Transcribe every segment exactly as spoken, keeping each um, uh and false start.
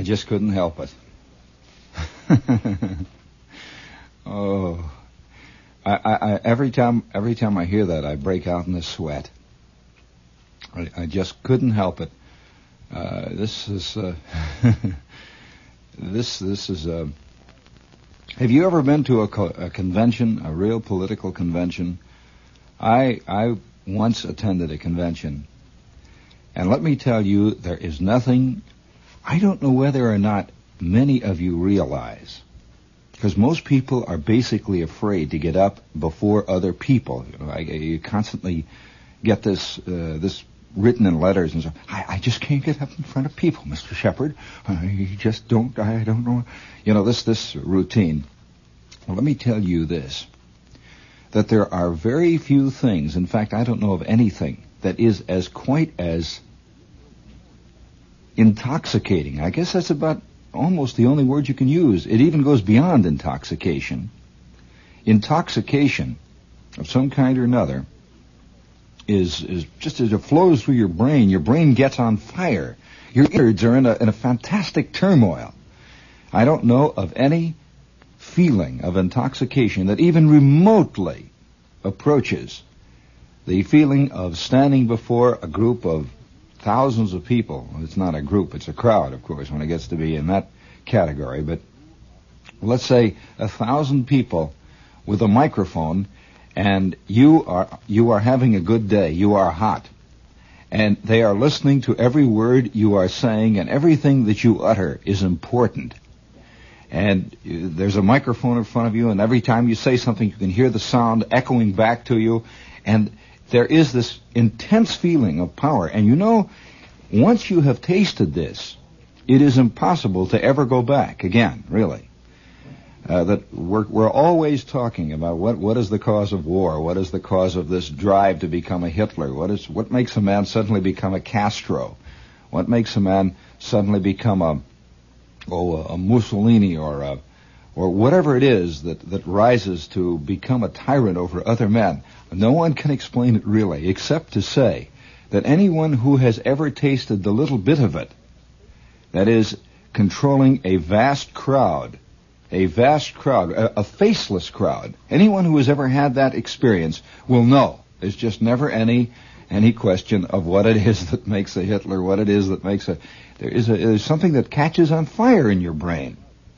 just couldn't help it. oh, I, I, I, every time, every time I hear that, I break out in a sweat. I, I just couldn't help it. Uh, this is, uh, this, this is, uh, have you ever been to a, co- a convention, a real political convention? I, I once attended a convention, and let me tell you, there is nothing, I don't know whether or not many of you realize, because most people are basically afraid to get up before other people. You know, I, you constantly get this, uh, this written in letters and so. I, I just can't get up in front of people, Mister Shepard. I just don't. I don't know. You know this this routine. Well, let me tell you this: that there are very few things. In fact, I don't know of anything that is as quite as intoxicating. I guess that's about almost the only word you can use. It even goes beyond intoxication. Intoxication of some kind or another is is just as it flows through your brain. Your brain gets on fire. Your innards are in a in a fantastic turmoil. I don't know of any feeling of intoxication that even remotely approaches the feeling of standing before a group of thousands of people. It's not a group, it's a crowd, of course, when it gets to be in that category. But let's say a thousand people with a microphone, and you are you are having a good day. You are hot. And they are listening to every word you are saying, and everything that you utter is important. And there's a microphone in front of you, and every time you say something, you can hear the sound echoing back to you. And there is this intense feeling of power. And you know, once you have tasted this, it is impossible to ever go back again, really. Uh, that we're, we're always talking about what, what is the cause of war, what is the cause of this drive to become a Hitler, what is what makes a man suddenly become a Castro, what makes a man suddenly become a oh a Mussolini or a, or whatever it is that, that rises to become a tyrant over other men. No one can explain it really, except to say that anyone who has ever tasted the little bit of it, that is, controlling a vast crowd, a vast crowd, a, a faceless crowd, anyone who has ever had that experience will know there's just never any any question of what it is that makes a Hitler, what it is that makes a... There is a, there's something that catches on fire in your brain.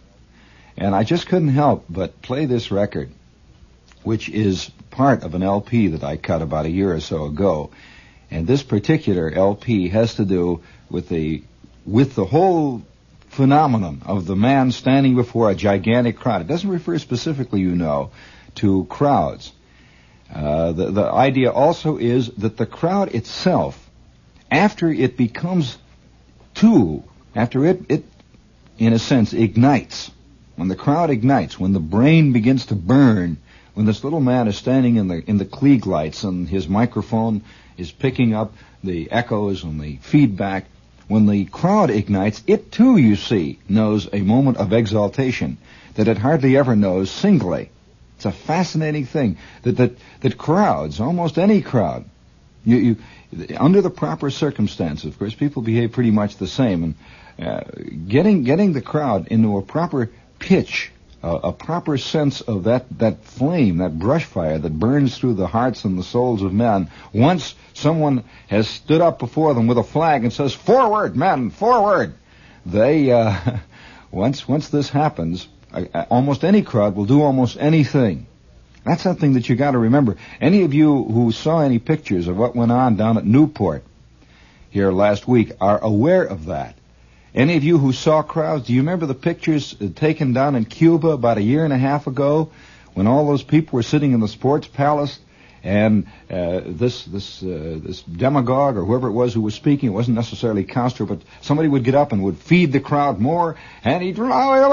And I just couldn't help but play this record, which is part of an L P that I cut about a year or so ago. And this particular L P has to do with the with the whole phenomenon of the man standing before a gigantic crowd. It doesn't refer specifically, you know, to crowds. Uh, the, the idea also is that the crowd itself, after it becomes two, after it, it, in a sense, ignites, when the crowd ignites, when the brain begins to burn, when this little man is standing in the in the Klieg lights and his microphone is picking up the echoes and the feedback, when the crowd ignites, it too, you see, knows a moment of exaltation that it hardly ever knows singly. It's a fascinating thing that that, that crowds, almost any crowd, you, you under the proper circumstances, of course, people behave pretty much the same, and uh, getting getting the crowd into a proper pitch, uh, a proper sense of that that flame, that brush fire that burns through the hearts and the souls of men. Once someone has stood up before them with a flag and says, "Forward, men, forward!" They uh, once once this happens, uh, almost any crowd will do almost anything. That's something that you got to remember. Any of you who saw any pictures of what went on down at Newport here last week are aware of that. Any of you who saw crowds, do you remember the pictures taken down in Cuba about a year and a half ago when all those people were sitting in the sports palace and uh, this this uh, this demagogue or whoever it was who was speaking, it wasn't necessarily Castro, but somebody would get up and would feed the crowd more, and he'd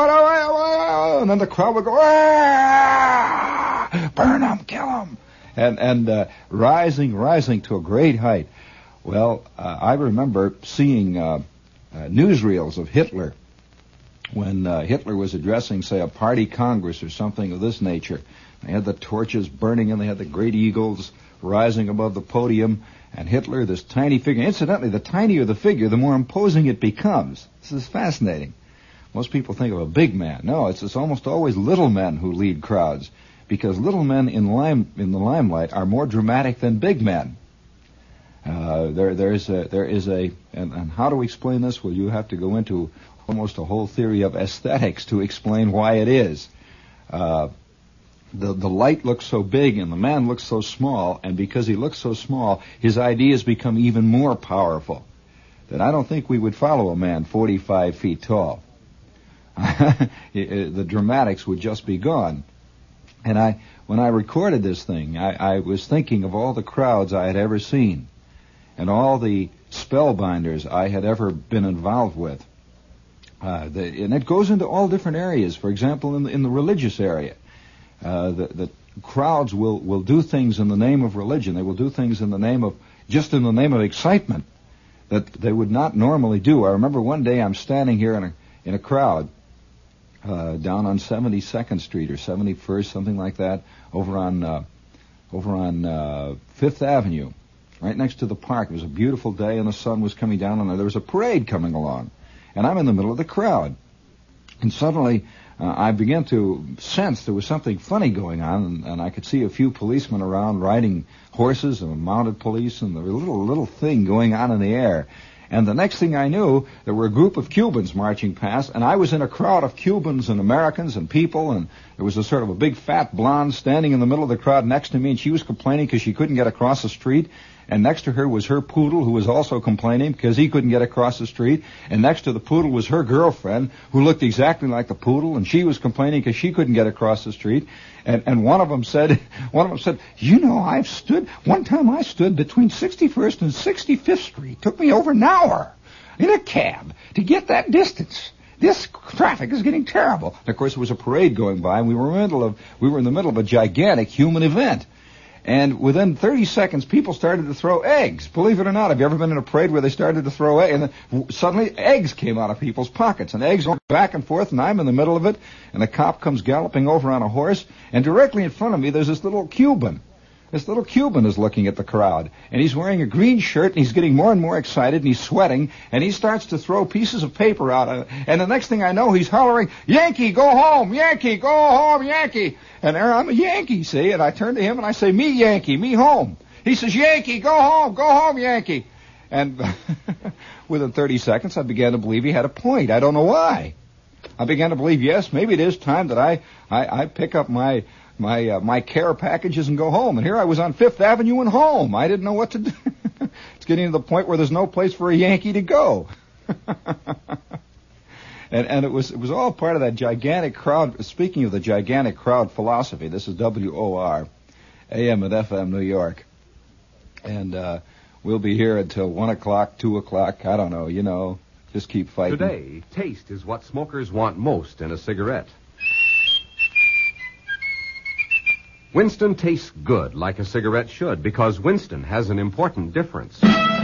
and then the crowd would go, ah, burn him, kill him, and and uh, rising, rising to a great height. Well, uh, I remember seeing uh, uh, newsreels of Hitler when uh, Hitler was addressing, say, a party congress or something of this nature. They had the torches burning, and they had the great eagles rising above the podium, and Hitler, this tiny figure. Incidentally, the tinier the figure, the more imposing it becomes. This is fascinating. most people think of a big man. No, it's, it's almost always little men who lead crowds, because little men in lime in the limelight are more dramatic than big men. Uh, there there is a there is a and, and how to explain this? Well, you have to go into almost a whole theory of aesthetics to explain why it is. Uh, the the light looks so big and the man looks so small, and because he looks so small, his ideas become even more powerful. That I don't think we would follow a man forty-five feet tall. The dramatics would just be gone. And I, when I recorded this thing, I, I was thinking of all the crowds I had ever seen, and all the spellbinders I had ever been involved with. Uh, the, and it goes into all different areas. For example, in the, in the religious area, uh, the, the crowds will, will do things in the name of religion. They will do things in the name of, just in the name of excitement, that they would not normally do. I remember one day I'm standing here in a, in a crowd, uh, down on seventy-second Street or seventy-first, something like that, over on, uh, over on, uh, Fifth Avenue, right next to the park. It was a beautiful day and the sun was coming down and there was a parade coming along. And I'm in the middle of the crowd. And suddenly, uh, I began to sense there was something funny going on, and, and I could see a few policemen around riding horses and mounted police, and there was a little, little thing going on in the air. And the next thing I knew, there were a group of Cubans marching past, and I was in a crowd of Cubans and Americans and people, and there was a sort of a big fat blonde standing in the middle of the crowd next to me, and she was complaining because she couldn't get across the street. And next to her was her poodle, who was also complaining because he couldn't get across the street. And next to the poodle was her girlfriend, who looked exactly like the poodle, and she was complaining because she couldn't get across the street. And, and one of them said, one of them said, you know, I've stood, one time I stood between sixty-first and sixty-fifth Street. It took me over an hour in a cab to get that distance. This traffic is getting terrible. And of course, there was a parade going by, and we were in the middle of, we were in the middle of a gigantic human event. And within thirty seconds, people started to throw eggs. Believe it or not, have you ever been in a parade where they started to throw eggs? And then suddenly eggs came out of people's pockets. And eggs went back and forth, and I'm in the middle of it. And the cop comes galloping over on a horse. And directly in front of me, there's this little Cuban. This little Cuban is looking at the crowd. And he's wearing a green shirt, and he's getting more and more excited, and he's sweating. And he starts to throw pieces of paper out. And the next thing I know, he's hollering, Yankee, go home! Yankee, go home! Yankee! And there I'm a Yankee, see? And I turn to him and I say, me Yankee, me home. He says, Yankee, go home, go home, Yankee. And within thirty seconds, I began to believe he had a point. I don't know why. I began to believe, yes, maybe it is time that I, I, I pick up my my uh, my care packages and go home. And here I was on Fifth Avenue and home. I didn't know what to do. It's getting to the point where there's no place for a Yankee to go. And, and it was it was all part of that gigantic crowd. Speaking of the gigantic crowd philosophy, this is W O R, A M and F M New York. And uh, we'll be here until one o'clock, two o'clock, I don't know, you know, just keep fighting. Today, taste is what smokers want most in a cigarette. Winston tastes good like a cigarette should because Winston has an important difference.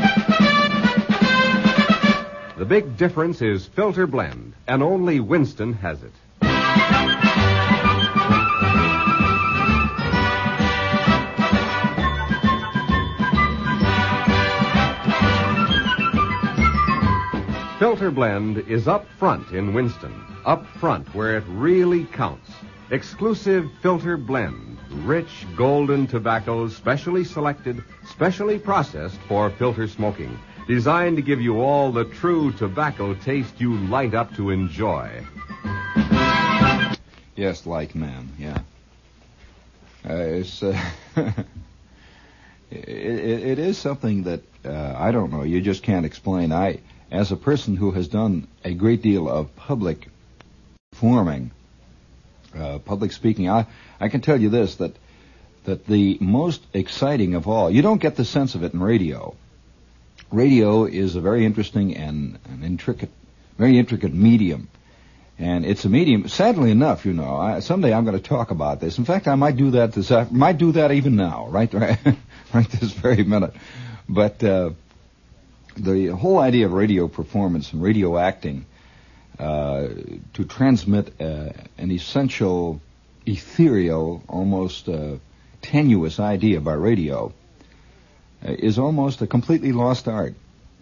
The big difference is filter blend, and only Winston has it. Filter blend is up front in Winston, up front where it really counts. Exclusive filter blend, rich golden tobaccos specially selected, specially processed for filter smoking. Designed to give you all the true tobacco taste you light up to enjoy. Yes, like man, yeah. Uh, it's uh, it, it is something that uh, I don't know. You just can't explain. I, as a person who has done a great deal of public performing, uh, public speaking, I I can tell you this, that that the most exciting of all, you don't get the sense of it in radio. Radio is a very interesting and an intricate, very intricate medium. And it's a medium, sadly enough, you know, I, someday I'm going to talk about this. In fact, I might do that this, I might do that even now, right, right, right this very minute. But uh, the whole idea of radio performance and radio acting, uh, to transmit uh, an essential, ethereal, almost uh, tenuous idea by radio, is almost a completely lost art.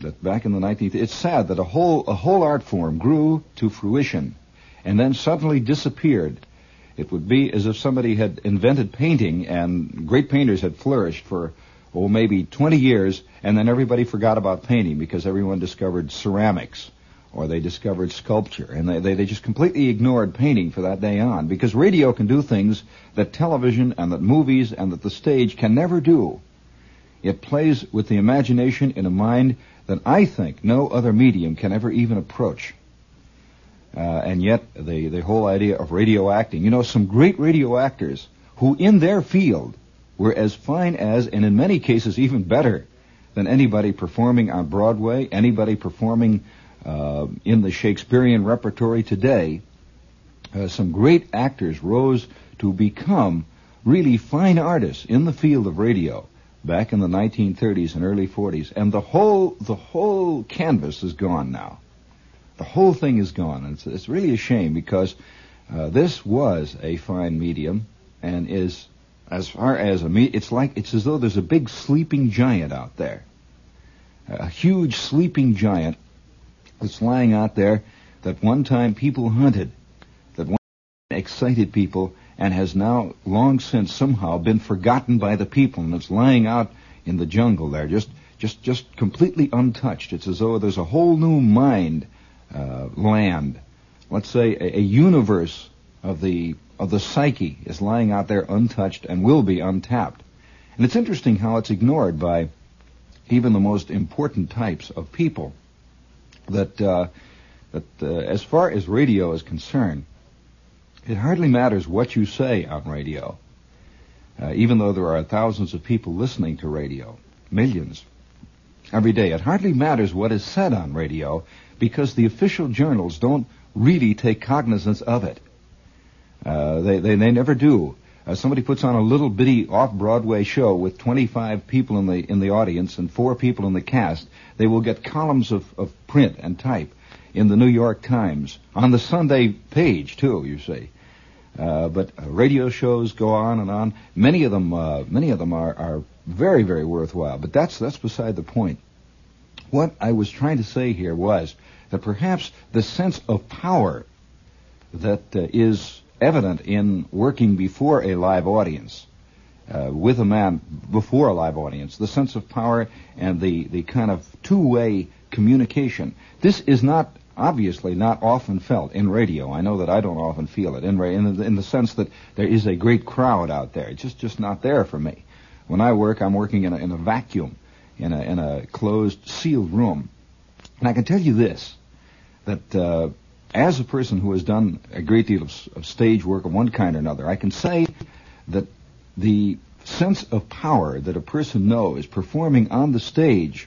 that back in the nineteenth, it's sad that a whole a whole art form grew to fruition and then suddenly disappeared. It would be as if somebody had invented painting and great painters had flourished for, oh, maybe twenty years, and then everybody forgot about painting because everyone discovered ceramics or they discovered sculpture, and they, they, they just completely ignored painting for that day on, because radio can do things that television and that movies and that the stage can never do. It plays with the imagination in a mind that I think no other medium can ever even approach. Uh, and yet, the, the whole idea of radio acting, you know, some great radio actors who in their field were as fine as, and in many cases even better than anybody performing on Broadway, anybody performing uh, in the Shakespearean repertory today. Uh, some great actors rose to become really fine artists in the field of radio back in the nineteen thirties and early forties, and the whole the whole canvas is gone now. The whole thing is gone, and it's, it's really a shame, because uh, this was a fine medium, and is, as far as a me, it's like it's as though there's a big sleeping giant out there, a huge sleeping giant that's lying out there that one time people hunted, that one time excited people, and has now long since somehow been forgotten by the people, and it's lying out in the jungle there, just just just completely untouched. It's as though there's a whole new mind uh, land, let's say a, a universe of the of the psyche is lying out there untouched and will be untapped. And it's interesting how it's ignored by even the most important types of people. That uh, that uh, as far as radio is concerned, it hardly matters what you say on radio, uh, even though there are thousands of people listening to radio, millions, every day. It hardly matters what is said on radio, because the official journals don't really take cognizance of it. Uh, they, they they never do. Uh, somebody puts on a little bitty off-Broadway show with twenty-five people in the in the audience and four people in the cast. They will get columns of, of print and type in the New York Times, on the Sunday page, too, you see. Uh, but uh, radio shows go on and on. Many of them, uh, many of them are, are very, very worthwhile. But that's that's beside the point. What I was trying to say here was that perhaps the sense of power that uh, is evident in working before a live audience, uh, with a man before a live audience, the sense of power and the, the kind of two-way communication, this is not obviously not often felt in radio. I know that I don't often feel it in, in, the, in the sense that there is a great crowd out there. It's just, just not there for me. When I work, I'm working in a, in a vacuum, in a, in a closed, sealed room. And I can tell you this, that uh, as a person who has done a great deal of, of stage work of one kind or another, I can say that the sense of power that a person knows performing on the stage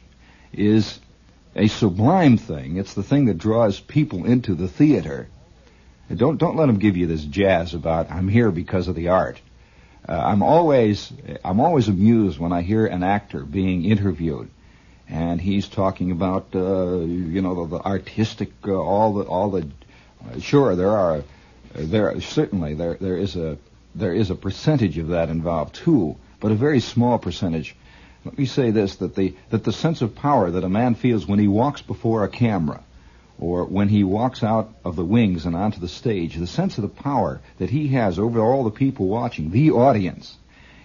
is a sublime thing. It's the thing that draws people into the theater. Don't don't let them give you this jazz about I'm here because of the art. Uh, I'm always I'm always amused when I hear an actor being interviewed, and he's talking about uh, you know the, the artistic uh, all the all the uh, sure there are uh, there certainly there there is a there is a percentage of that involved too, but a very small percentage. Let me say this, that the that the sense of power that a man feels when he walks before a camera, or when he walks out of the wings and onto the stage, the sense of the power that he has over all the people watching, the audience,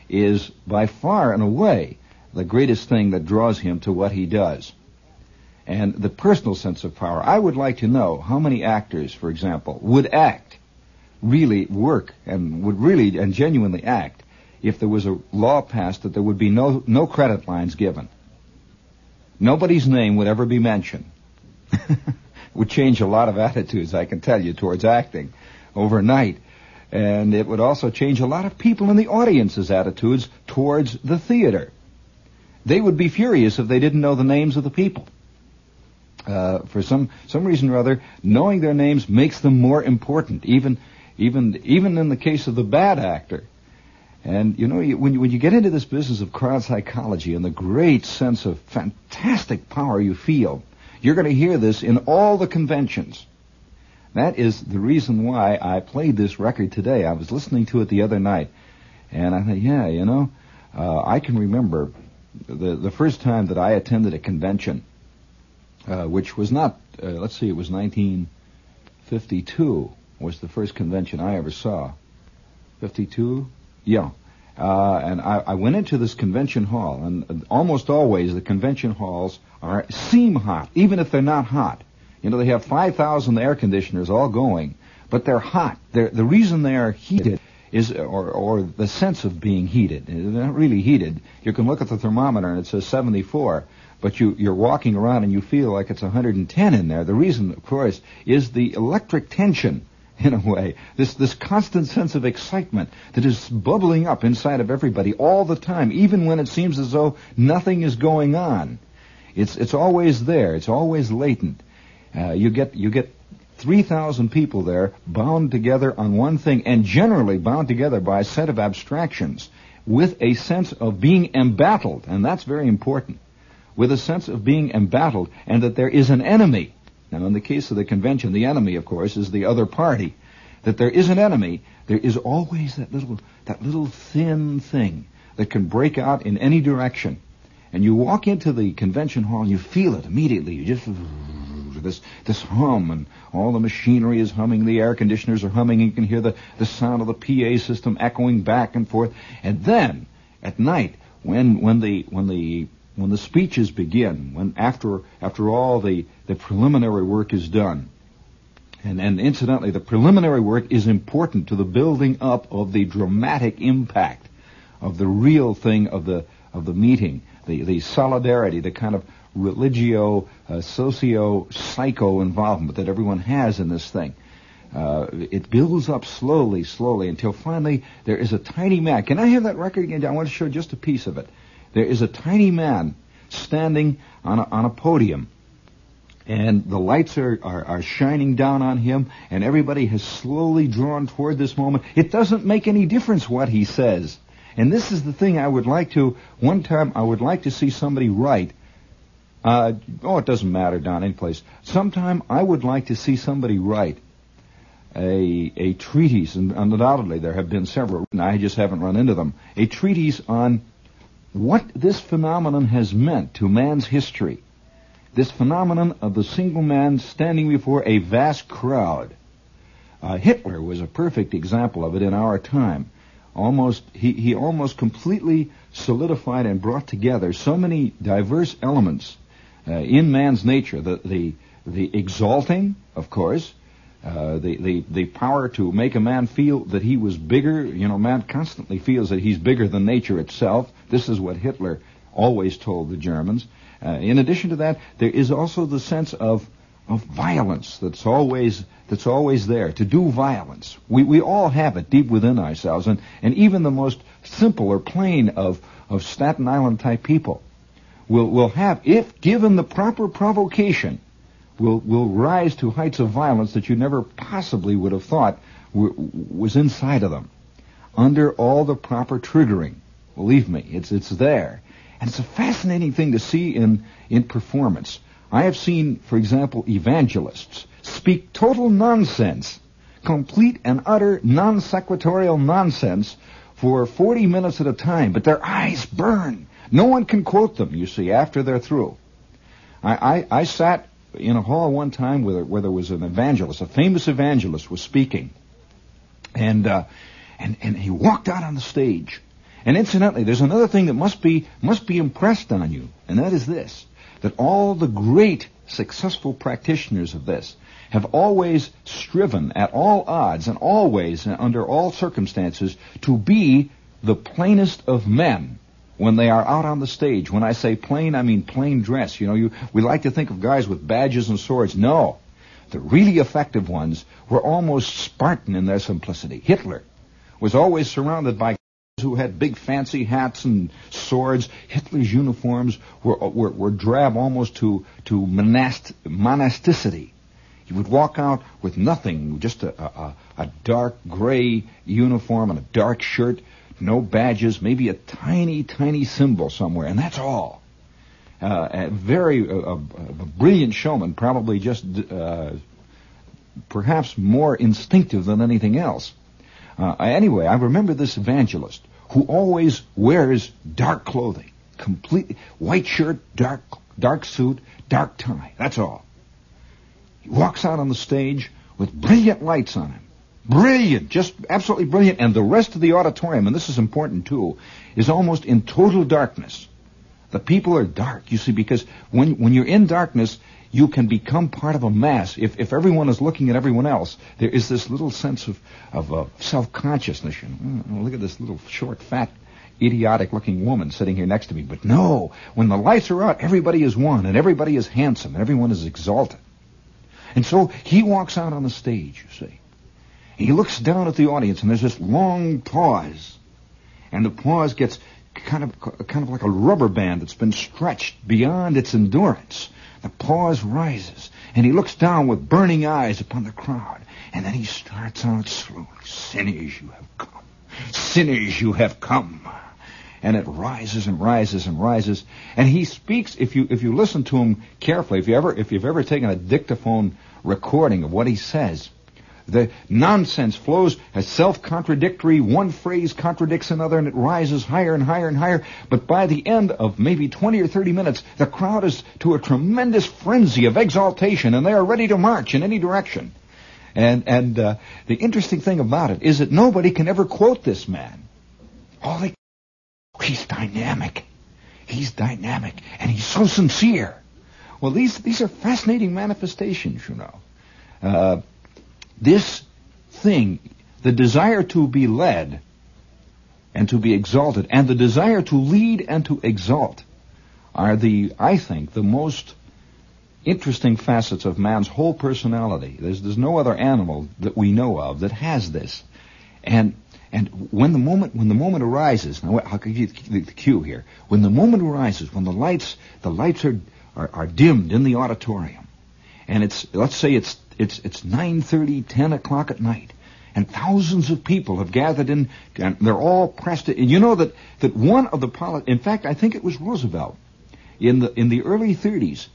is by far and away the greatest thing that draws him to what he does. And the personal sense of power, I would like to know how many actors, for example, would act, really work, and would really and genuinely act, if there was a law passed that there would be no no credit lines given. Nobody's name would ever be mentioned. Would change a lot of attitudes, I can tell you, towards acting overnight. And it would also change a lot of people in the audience's attitudes towards the theater. They would be furious if they didn't know the names of the people. Uh, for some some reason or other, knowing their names makes them more important, even even even in the case of the bad actor. And, you know, you, when, you, when you get into this business of crowd psychology and the great sense of fantastic power you feel, you're going to hear this in all the conventions. That is the reason why I played this record today. I was listening to it the other night, and I thought, yeah, you know, uh, I can remember the, the first time that I attended a convention. uh, which was not, uh, let's see, it was nineteen fifty-two was the first convention I ever saw. fifty-two? Yeah. Uh, and I, I went into this convention hall, and almost always the convention halls are seem hot, even if they're not hot. You know, they have five thousand air conditioners all going, but they're hot. They're, the reason they are heated is, or, or the sense of being heated. They're not really heated. You can look at the thermometer and it says seventy-four, but you, you're walking around and you feel like it's one hundred ten in there. The reason, of course, is the electric tension, in a way, this this constant sense of excitement that is bubbling up inside of everybody all the time, even when it seems as though nothing is going on. It's it's always there. It's always latent. Uh, you get you get three thousand people there bound together on one thing, and generally bound together by a set of abstractions with a sense of being embattled, and that's very important, with a sense of being embattled and that there is an enemy. Now, in the case of the convention, the enemy, of course, is the other party. That there is an enemy, there is always that little that little thin thing that can break out in any direction. And you walk into the convention hall and you feel it immediately. You just, this this hum, and all the machinery is humming, the air conditioners are humming, and you can hear the, the sound of the P A system echoing back and forth. And then, at night, when when the when the when the speeches begin, when after after all the, the preliminary work is done, and, and incidentally, the preliminary work is important to the building up of the dramatic impact of the real thing of the of the meeting, the, the solidarity, the kind of religio, uh, socio-psycho involvement that everyone has in this thing. Uh, it builds up slowly, slowly, until finally there is a tiny man. Can I have that record again? I want to show just a piece of it. There is a tiny man standing on a, on a podium, and the lights are, are, are shining down on him, and everybody has slowly drawn toward this moment. It doesn't make any difference what he says. And this is the thing I would like to, one time I would like to see somebody write, uh, oh, it doesn't matter, Don, any place. Sometime I would like to see somebody write a, a treatise, and undoubtedly there have been several, and I just haven't run into them, a treatise on what this phenomenon has meant to man's history. This phenomenon of the single man standing before a vast crowd. Uh, Hitler was a perfect example of it in our time. Almost, he, he almost completely solidified and brought together so many diverse elements uh, in man's nature. The, the, the exalting, of course, uh, the, the, the power to make a man feel that he was bigger. You know, man constantly feels that he's bigger than nature itself. This is what Hitler always told the Germans. Uh, in addition to that, there is also the sense of of violence that's always that's always there, to do violence. We we all have it deep within ourselves, and, and even the most simple or plain of, of Staten Island type people will will have, if given the proper provocation, will will rise to heights of violence that you never possibly would have thought w- was inside of them, under all the proper triggering. Believe me, it's it's there. And it's a fascinating thing to see in, in performance. I have seen, for example, evangelists speak total nonsense, complete and utter non-sequitorial nonsense for forty minutes at a time, but their eyes burn. No one can quote them, you see, after they're through. I, I, I sat in a hall one time where, where there was an evangelist, a famous evangelist was speaking, and, uh, and, and he walked out on the stage. And incidentally, there's another thing that must be must be impressed on you, and that is this, that all the great successful practitioners of this have always striven at all odds and always and under all circumstances to be the plainest of men when they are out on the stage. When I say plain, I mean plain dress. You know, you we like to think of guys with badges and swords. No, the really effective ones were almost Spartan in their simplicity. Hitler was always surrounded by who had big fancy hats and swords. Hitler's uniforms were were, were drab almost to to monast, monasticity. He would walk out with nothing, just a, a, a dark gray uniform and a dark shirt, no badges, maybe a tiny, tiny symbol somewhere, and that's all. Uh, a very a, a, a brilliant showman, probably just uh, perhaps more instinctive than anything else. Uh, anyway, I remember this evangelist who always wears dark clothing, complete white shirt, dark dark suit, dark tie. That's all. He walks out on the stage with brilliant lights on him. Brilliant, just absolutely brilliant. And the rest of the auditorium, and this is important too, is almost in total darkness. The people are dark, you see, because when when you're in darkness, you can become part of a mass. If if everyone is looking at everyone else, there is this little sense of, of uh, self-consciousness. You know, oh, look at this little short, fat, idiotic-looking woman sitting here next to me. But no, when the lights are out, everybody is one, and everybody is handsome, and everyone is exalted. And so he walks out on the stage, you see. He looks down at the audience, and there's this long pause. And the pause gets kind of kind of like a rubber band that's been stretched beyond its endurance. The pause rises, and he looks down with burning eyes upon the crowd. And then he starts out slowly. Sinners, you have come. Sinners, you have come. And it rises and rises and rises. And he speaks, if you if you listen to him carefully, if you ever if you've ever taken a dictaphone recording of what he says, the nonsense flows as self-contradictory. One phrase contradicts another, and it rises higher and higher and higher. But by the end of maybe twenty or thirty minutes, the crowd is to a tremendous frenzy of exaltation, and they are ready to march in any direction. And and uh, the interesting thing about it is that nobody can ever quote this man. All they He's dynamic. He's dynamic, and he's so sincere. Well, these these are fascinating manifestations, you know. Uh, this thing, the desire to be led and to be exalted, and the desire to lead and to exalt, are the, I think, the most interesting facets of man's whole personality. There's there's no other animal that we know of that has this, and. And when the moment when the moment arises, now I'll give you the, the cue here. When the moment arises, when the lights the lights are, are, are dimmed in the auditorium, and it's let's say it's it's it's nine thirty, ten o'clock at night, and thousands of people have gathered in, and they're all pressed. And you know that, that one of the polit- in fact, I think it was Roosevelt in the in the early thirties.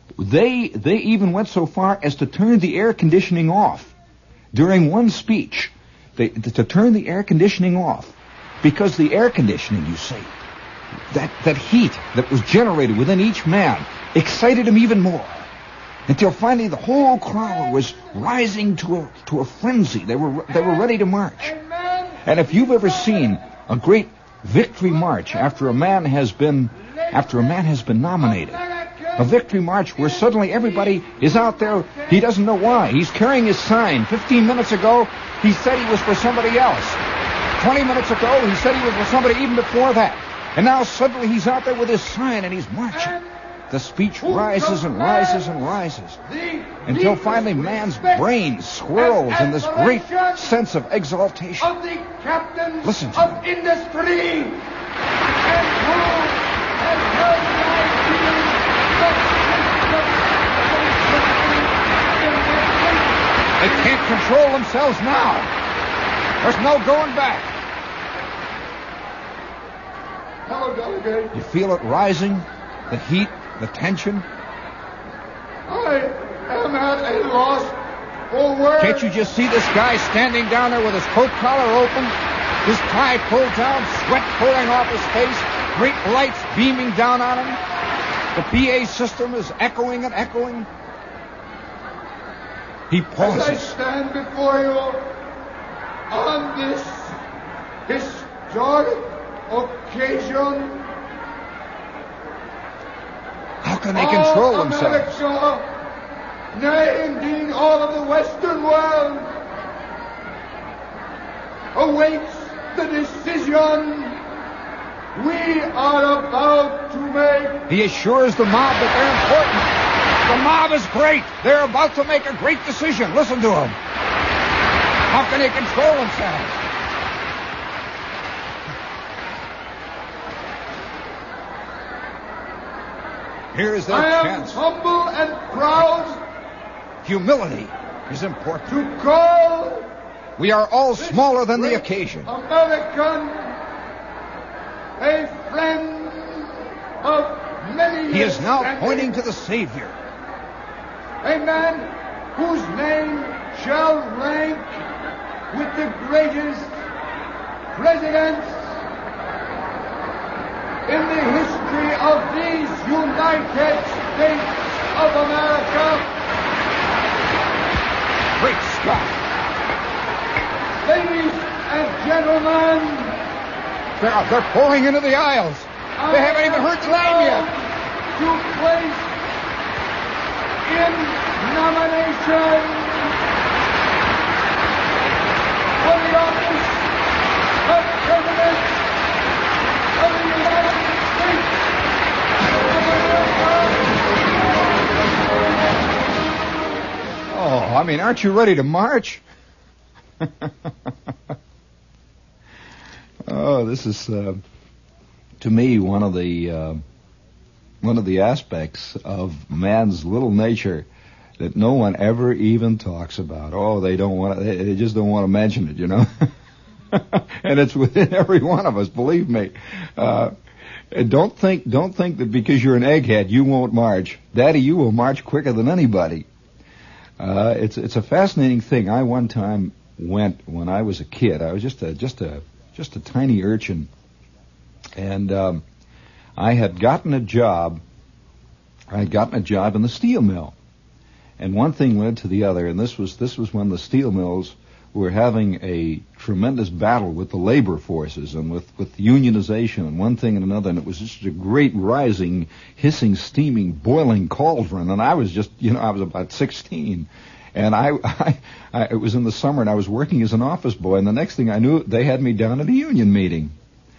They they even went so far as to turn the air conditioning off during one speech. They, to turn the air conditioning off, because the air conditioning, you see, that, that heat that was generated within each man excited him even more, until finally the whole crowd was rising to a to a frenzy. They were they were ready to march. And if you've ever seen a great victory march after a man has been after a man has been nominated, a victory march where suddenly everybody is out there, he doesn't know why. He's carrying his sign. Fifteen minutes ago, he said he was for somebody else. Twenty minutes ago, he said he was for somebody even before that. And now suddenly he's out there with his sign and he's marching. The speech rises and rises and rises, until finally man's brain swirls in this great sense of exaltation. Of the captains Listen to of him. industry, and who has held They can't control themselves now. There's no going back. Hello, delegate. You feel it rising, the heat, the tension. I am at a loss for words. Can't you just see this guy standing down there with his coat collar open, his tie pulled down, sweat pouring off his face, great lights beaming down on him? The P A system is echoing and echoing. He pauses. As I stand before you on this historic occasion, How can they control all themselves? America, nay, indeed, all of the Western world awaits the decision we are about to make. He assures the mob that they're important. The mob is great. They're about to make a great decision. Listen to him. How can they control themselves? Here is their I am chance. humble and proud Humility is important. to call We are all this smaller than the great occasion. American a friend of many He years is now standing, pointing to the Savior. a man whose name shall rank with the greatest presidents in the history of these United States of America. Great Scott! Ladies and gentlemen, They're, they're pouring into the aisles. They haven't even heard the line yet. To place in nomination for the office of President of the United States of America. Oh, I mean, aren't you ready to march? Oh, this is, uh, to me, one of the uh, one of the aspects of man's little nature that no one ever even talks about. Oh, they don't want to, they, they just don't want to mention it, you know. And it's within every one of us, believe me. Uh, don't think, don't think that because you're an egghead you won't march. Daddy, you will march quicker than anybody. Uh, it's it's a fascinating thing. I one time went when I was a kid. I was just a just a just a tiny urchin, and um, I had gotten a job. I had gotten a job in the steel mill, and one thing led to the other. And this was this was when the steel mills were having a tremendous battle with the labor forces and with with unionization and one thing and another. And it was just a great rising, hissing, steaming, boiling cauldron. And I was just, you know, I was about sixteen. And I, I, I, it was in the summer, and I was working as an office boy. And the next thing I knew, they had me down at a union meeting,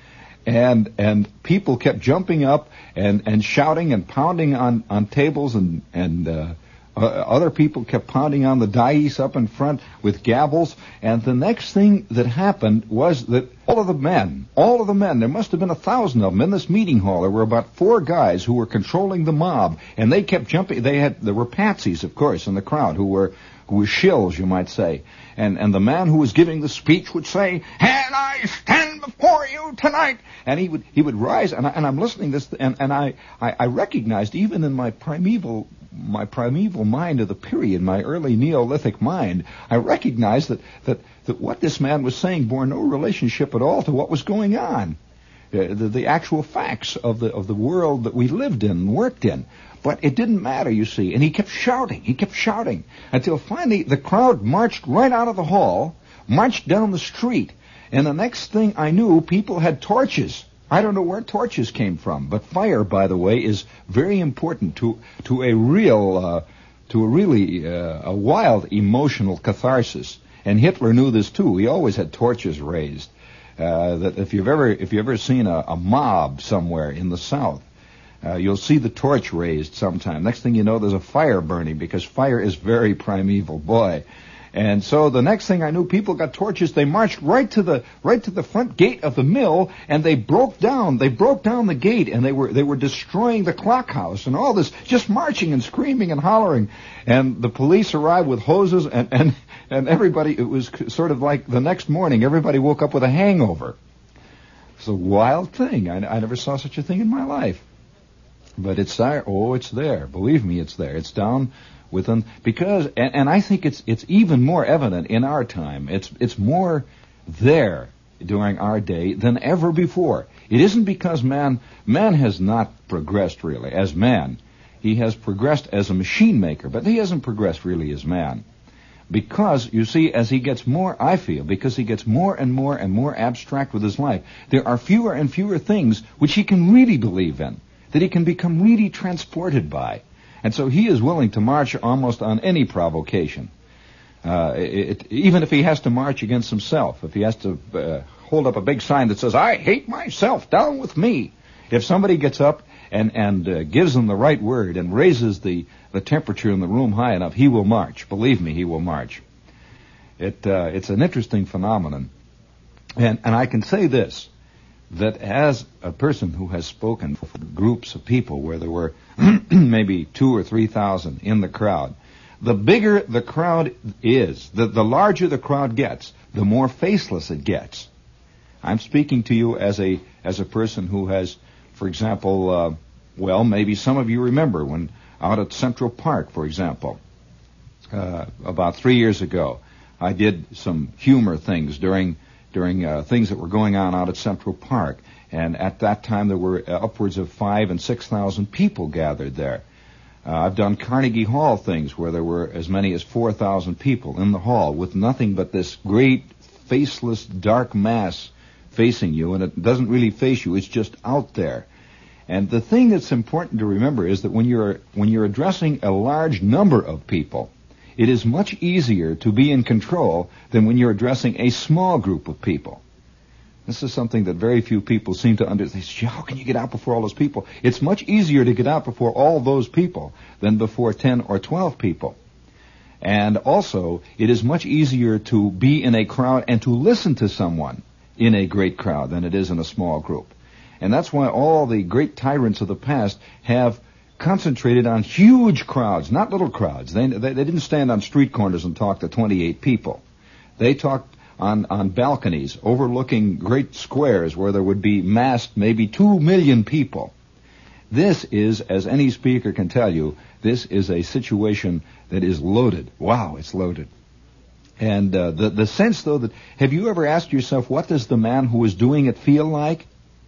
and and people kept jumping up and, and shouting and pounding on, on tables, and and uh, uh, other people kept pounding on the dais up in front with gavels. And the next thing that happened was that all of the men, all of the men, there must have been a thousand of them in this meeting hall. There were about four guys who were controlling the mob, and they kept jumping. They had there were patsies, of course, in the crowd who were who were shills, you might say. And and the man who was giving the speech would say, "And I stand before you tonight," and he would he would rise, and I, and I'm listening to this, and and I, I I recognized even in my primeval my primeval mind of the period, my early Neolithic mind, I recognized that that that what this man was saying bore no relationship at all to what was going on, uh, the the actual facts of the of the world that we lived in and worked in. But it didn't matter, you see. And he kept shouting. He kept shouting until finally the crowd marched right out of the hall, marched down the street. And the next thing I knew, people had torches. I don't know where torches came from. But fire, by the way, is very important to to a real, uh, to a really uh, a wild emotional catharsis. And Hitler knew this too. He always had torches raised. Uh, that if you've ever if you've ever seen a, a mob somewhere in the South, Uh, you'll see the torch raised sometime. Next thing you know, there's a fire burning, because fire is very primeval, boy. And so the next thing I knew, people got torches. They marched right to the right to the front gate of the mill, and they broke down. They broke down the gate, and they were they were destroying the clock house and all this, just marching and screaming and hollering. And the police arrived with hoses, and and and everybody. It was sort of like the next morning, everybody woke up with a hangover. It's a wild thing. I, I never saw such a thing in my life. But it's there. Oh, it's there. Believe me, it's there. It's down within, because, and, and I think it's it's even more evident in our time. It's it's more there during our day than ever before. It isn't because man man has not progressed really as man. He has progressed as a machine maker, but he hasn't progressed really as man. Because, you see, as he gets more, I feel, because he gets more and more and more abstract with his life, there are fewer and fewer things which he can really believe in, that he can become really transported by. And so he is willing to march almost on any provocation. Uh, it, even if he has to march against himself, if he has to uh, hold up a big sign that says, "I hate myself, down with me." If somebody gets up and, and uh, gives him the right word and raises the, the temperature in the room high enough, he will march. Believe me, he will march. It uh, It's an interesting phenomenon. And, and I can say this, that as a person who has spoken for groups of people where there were maybe two or three thousand in the crowd, the bigger the crowd is, the, the larger the crowd gets, the more faceless it gets. I'm speaking to you as a as a person who has, for example, uh, well, maybe some of you remember when out at Central Park, for example, uh, about three years ago, I did some humor things during during uh, things that were going on out at Central Park. And at that time, there were upwards of five and six thousand people gathered there. Uh, I've done Carnegie Hall things where there were as many as four thousand people in the hall with nothing but this great, faceless, dark mass facing you, and it doesn't really face you. It's just out there. And the thing that's important to remember is that when you're when you're addressing a large number of people, it is much easier to be in control than when you're addressing a small group of people. This is something that very few people seem to understand. How can you get out before all those people? It's much easier to get out before all those people than before ten or twelve people. And also, it is much easier to be in a crowd and to listen to someone in a great crowd than it is in a small group. And that's why all the great tyrants of the past have concentrated on huge crowds, not little crowds. They, they, they didn't stand on street corners and talk to twenty-eight people. They talked on, on balconies overlooking great squares where there would be massed maybe two million people. This is, as any speaker can tell you, this is a situation that is loaded. Wow, it's loaded. And uh, the, the sense, though, that have you ever asked yourself, what does the man who is doing it feel like?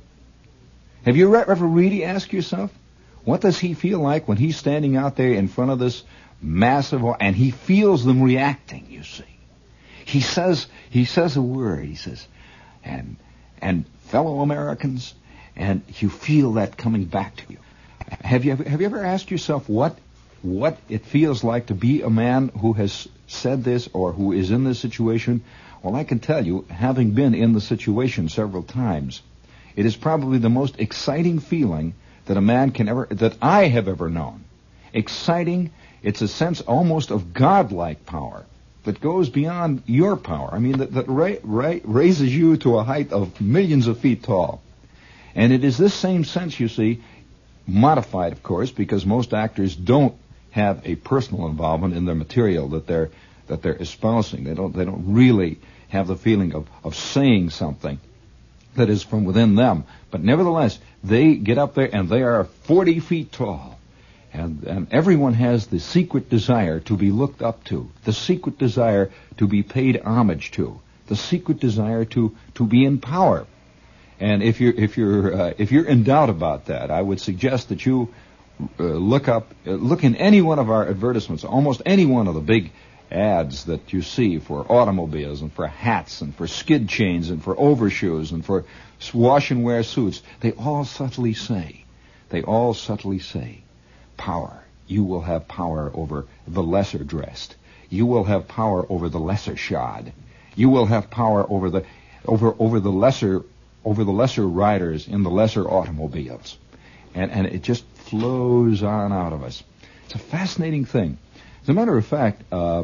Have you ever really asked yourself, what does he feel like when he's standing out there in front of this massive, and he feels them reacting, you see? He says, he says a word, he says, and, and fellow Americans, and you feel that coming back to you. Have you, have you ever asked yourself what, what it feels like to be a man who has said this or who is in this situation? Well, I can tell you, having been in the situation several times, it is probably the most exciting feeling that a man can ever, that I have ever known. Exciting, it's a sense almost of godlike power that goes beyond your power. I mean, that, that ra- ra- raises you to a height of millions of feet tall. And it is this same sense, you see, modified, of course, because most actors don't have a personal involvement in their material that they're that they're espousing. They don't they don't really have the feeling of, of saying something that is from within them. But nevertheless, they get up there and they are forty feet tall. And, and everyone has the secret desire to be looked up to, the secret desire to be paid homage to, the secret desire to, to be in power. And if you're if you're uh, if you're in doubt about that, I would suggest that you uh, look up uh, look in any one of our advertisements, almost any one of the big ads that you see for automobiles and for hats and for skid chains and for overshoes and for wash and wear suits. They all subtly say, they all subtly say, power. You will have power over the lesser dressed. You will have power over the lesser shod. You will have power over the over over the lesser over the lesser riders in the lesser automobiles. And and it just flows on out of us. It's a fascinating thing. As a matter of fact, uh,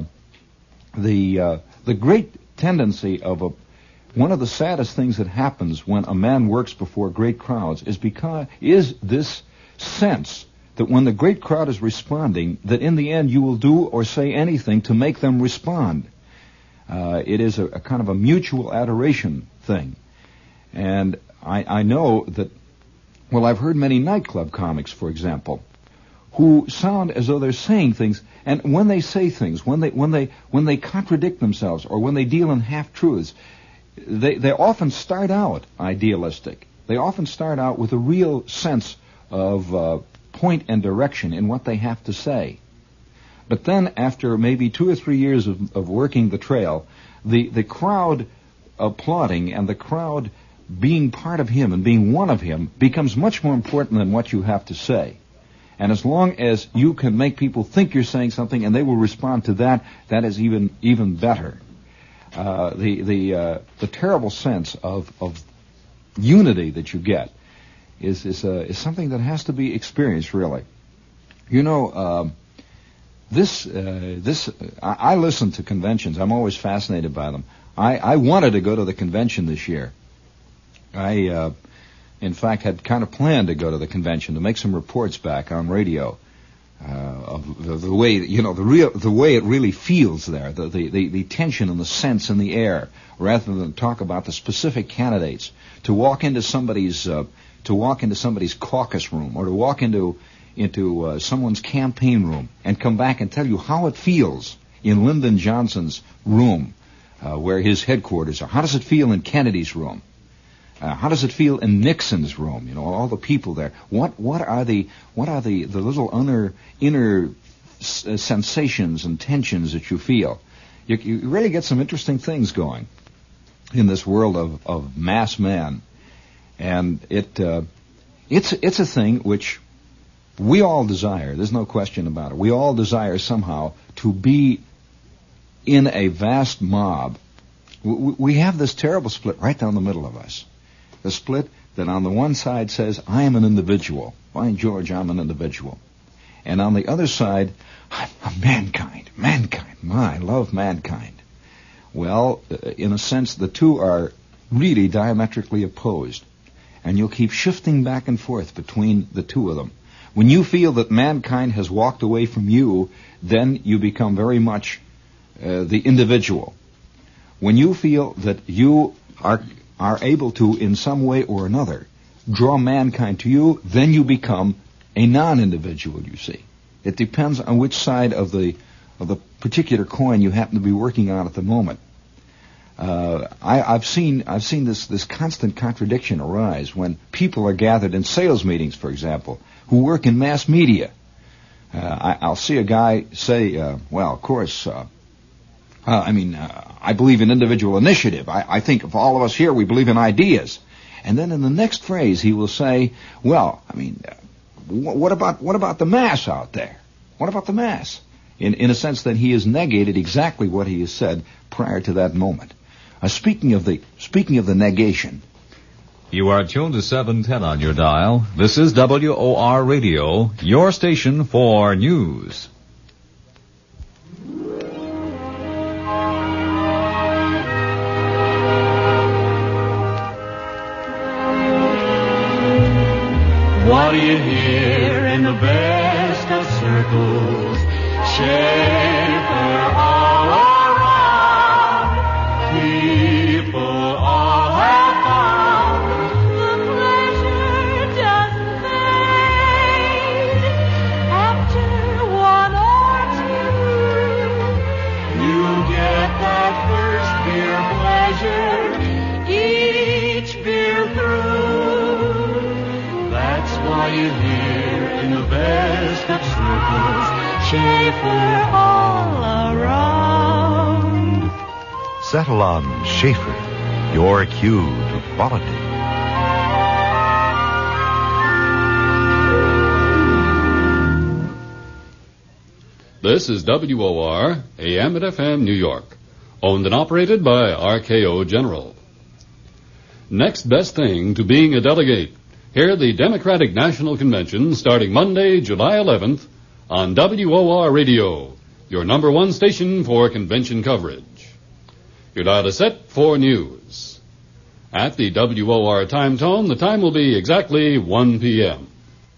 the uh, the great tendency of a one of the saddest things that happens when a man works before great crowds is because is this sense that when the great crowd is responding, that in the end you will do or say anything to make them respond. Uh, it is a, a kind of a mutual adoration thing. And I, I know that, well, I've heard many nightclub comics, for example, who sound as though they're saying things, and when they say things, when they when they when they contradict themselves, or when they deal in half truths, they they often start out idealistic. They often start out with a real sense of uh, point and direction in what they have to say. But then, after maybe two or three years of, of working the trail, the the crowd applauding and the crowd being part of him and being one of him becomes much more important than what you have to say. And as long as you can make people think you're saying something and they will respond to that, that is even even better. Uh, the the uh, the terrible sense of of unity that you get is is uh, is something that has to be experienced, really. You know, uh, this uh, this I, I listen to conventions. I'm always fascinated by them. I, I wanted to go to the convention this year. I, uh, in fact, had kind of planned to go to the convention to make some reports back on radio uh, of the, the way, you know, the real, the way it really feels there, the, the, the, the tension and the sense in the air, rather than talk about the specific candidates. To walk into somebody's, uh, to walk into somebody's caucus room, or to walk into into uh, someone's campaign room, and come back and tell you how it feels in Lyndon Johnson's room, uh, where his headquarters are. How does it feel in Kennedy's room? Uh, how does it feel in Nixon's room? You know, all the people there. What what are the what are the, the little inner inner s- uh, sensations and tensions that you feel? You, you really get some interesting things going in this world of, of mass man, and it uh, it's it's a thing which we all desire. There's no question about it. We all desire somehow to be in a vast mob. We, we have this terrible split right down the middle of us. The split that on the one side says, I am an individual. By George, I'm an individual. And on the other side, I'm, I'm mankind. Mankind. My, I love mankind. Well, in a sense, the two are really diametrically opposed. And you'll keep shifting back and forth between the two of them. When you feel that mankind has walked away from you, then you become very much uh, the individual. When you feel that you are are able to, in some way or another, draw mankind to you, then you become a non-individual, you see. It depends on which side of the of the particular coin you happen to be working on at the moment. Uh, I, I've seen I've seen this, this constant contradiction arise when people are gathered in sales meetings, for example, who work in mass media. Uh, I, I'll see a guy say, uh, well, of course, uh, Uh, I mean, uh, I believe in individual initiative. I, I think of all of us here, we believe in ideas. And then in the next phrase, he will say, well, I mean, uh, wh- what about what about the mass out there? What about the mass? In, in a sense that he has negated exactly what he has said prior to that moment. Uh, speaking of the speaking of the negation. You are tuned to seven ten on your dial. This is W O R Radio, your station for news. What do you hear in the best of circles? Schaefer all around. People all have found the pleasure doesn't fade after one or two. You get that first beer pleasure each beer through. That's why you hear in the best of circles, Schaefer all around. Settle on Schaefer, your cue to quality. This is W O R, A M and F M, New York. Owned and operated by R K O General. Next best thing to being a delegate. Hear the Democratic National Convention starting Monday, July eleventh on W O R Radio, your number one station for convention coverage. Your dial is set for news. At the W O R time tone, the time will be exactly one p.m.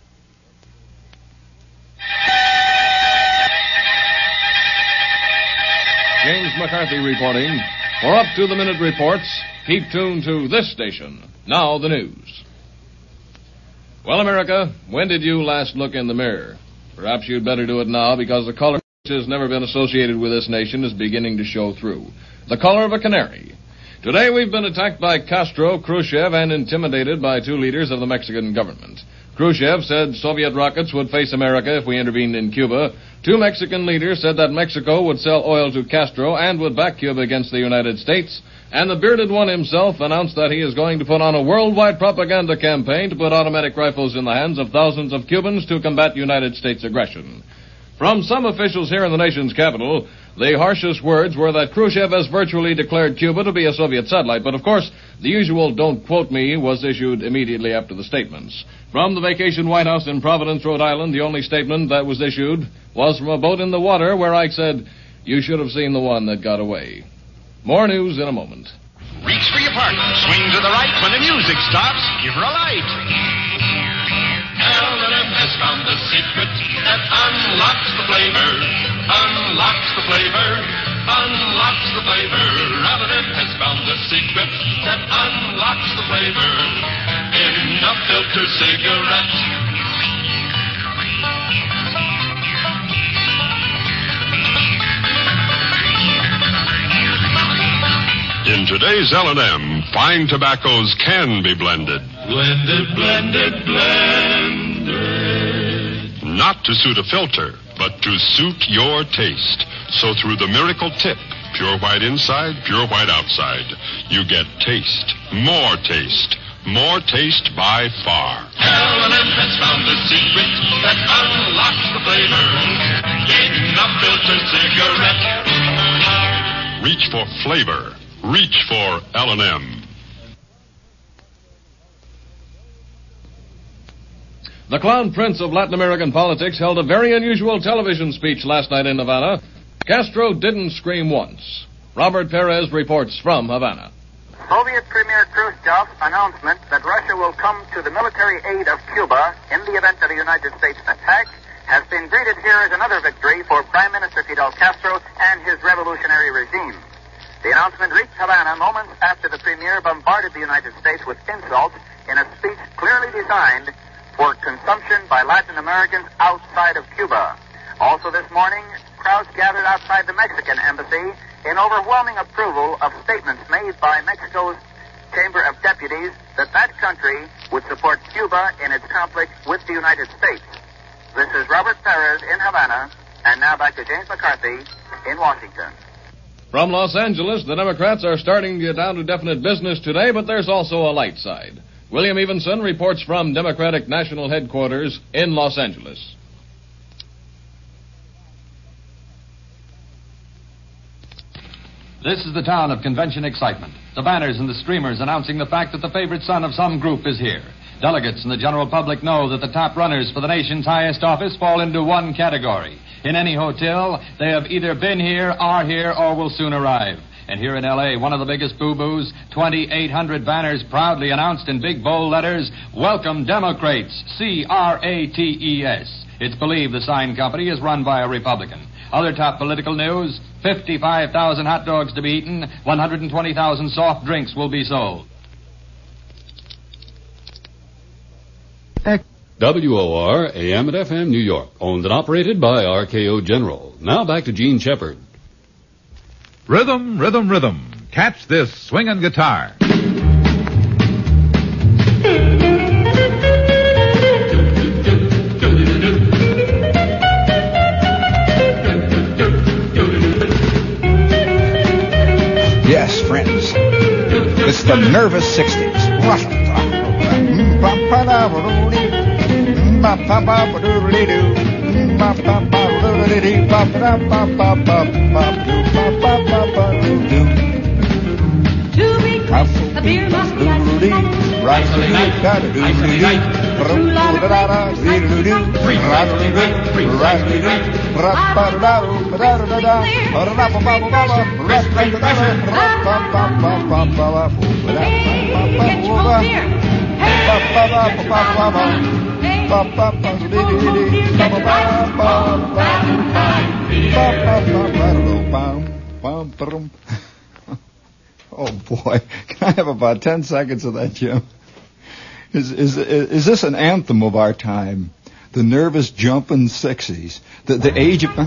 James McCarthy reporting. For up-to-the-minute reports, keep tuned to this station. Now the news. Well, America, when did you last look in the mirror? Perhaps you'd better do it now, because the color which has never been associated with this nation is beginning to show through. The color of a canary. Today we've been attacked by Castro, Khrushchev, and intimidated by two leaders of the Mexican government. Khrushchev said Soviet rockets would face America if we intervened in Cuba. Two Mexican leaders said that Mexico would sell oil to Castro and would back Cuba against the United States. And the bearded one himself announced that he is going to put on a worldwide propaganda campaign to put automatic rifles in the hands of thousands of Cubans to combat United States aggression. From some officials here in the nation's capital, the harshest words were that Khrushchev has virtually declared Cuba to be a Soviet satellite. But of course, the usual "don't quote me" was issued immediately after the statements. From the vacation White House in Providence, Rhode Island, the only statement that was issued was from a boat in the water where Ike said, "You should have seen the one that got away." More news in a moment. Reach for your partner. Swing to the right. When the music stops, give her a light. L and M has found the secret that unlocks the flavor. Unlocks the flavor. Unlocks the flavor. L and M has found the secret that unlocks the flavor in a filter cigarette. Into Today's L and M, fine tobaccos can be blended. Blended, blended, blended. Not to suit a filter, but to suit your taste. So through the miracle tip, pure white inside, pure white outside, you get taste, more taste, more taste by far. L and M has found a secret that unlocks the flavor in a filter cigarette. Reach for flavor. Reach for L and M. The Clown Prince of Latin American politics held a very unusual television speech last night in Havana. Castro didn't scream once. Robert Perez reports from Havana. Soviet Premier Khrushchev's announcement that Russia will come to the military aid of Cuba in the event of a United States attack has been greeted here as another victory for Prime Minister Fidel Castro and his revolutionary regime. The announcement reached Havana moments after the Premier bombarded the United States with insults in a speech clearly designed for consumption by Latin Americans outside of Cuba. Also this morning, crowds gathered outside the Mexican embassy in overwhelming approval of statements made by Mexico's Chamber of Deputies that that country would support Cuba in its conflict with the United States. This is Robert Perez in Havana, and now back to James McCarthy in Washington. From Los Angeles, the Democrats are starting to get down to definite business today, but there's also a light side. William Evenson reports from Democratic National Headquarters in Los Angeles. This is the town of convention excitement. The banners and the streamers announcing the fact that the favorite son of some group is here. Delegates and the general public know that the top runners for the nation's highest office fall into one category. In any hotel, they have either been here, are here, or will soon arrive. And here in L A, one of the biggest boo-boos, twenty-eight hundred banners proudly announced in big bold letters, Welcome Democrats, C R A T E S. It's believed the sign company is run by a Republican. Other top political news, fifty-five thousand hot dogs to be eaten, one hundred twenty thousand soft drinks will be sold. W O R, A M and F M, New York, owned and operated by R K O General. Now back to Gene Shepard. Rhythm, rhythm, rhythm. Catch this swinging guitar. Yes, friends. It's the nervous sixties. To be crisp, the beer must be ice night. Icily night, icily night. True love is Oh boy, can I have about ten seconds of that, Jim? Is is is this an anthem of our time? The nervous jumping sixties, the the age of.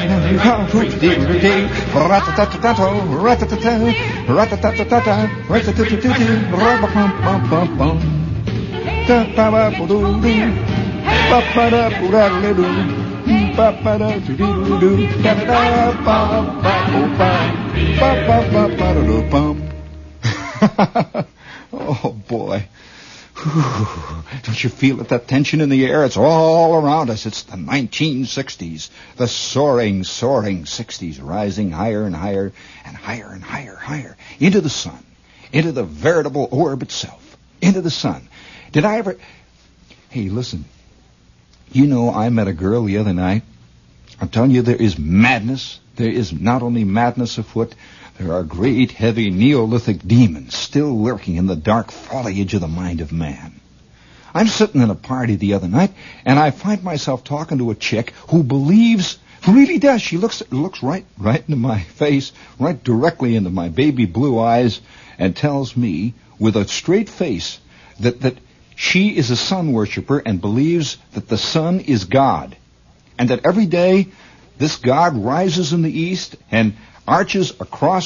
Oh boy. Don't you feel it, that tension in the air? It's all around us. It's the nineteen sixties. The soaring, soaring sixties, rising higher and higher and higher and higher, higher into the sun, into the veritable orb itself, into the sun. Did I ever... Hey, listen. You know, I met a girl the other night. I'm telling you, there is madness. There is not only madness afoot, there are great, heavy, Neolithic demons still lurking in the dark foliage of the mind of man. I'm sitting in a party the other night, and I find myself talking to a chick who believes, who really does. She looks looks right right into my face, right directly into my baby blue eyes, and tells me with a straight face that, that she is a sun worshiper and believes that the sun is God, and that every day this God rises in the east and arches across